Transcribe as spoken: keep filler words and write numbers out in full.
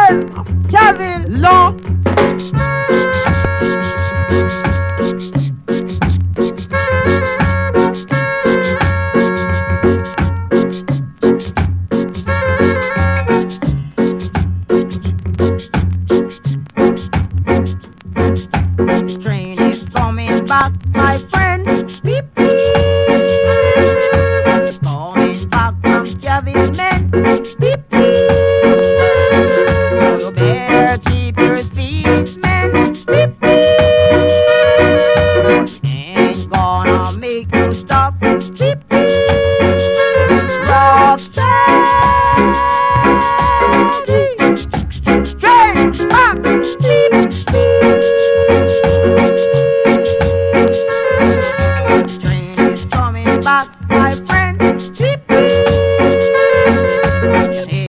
Kevin, Law. Train is coming back, my friend. Beep, beep. Coming back from Kevin, men. Beep, beep. You better keep your seats, men. Beep, beep. Ain't gonna make you stop. Beep, beep. Rocksteady.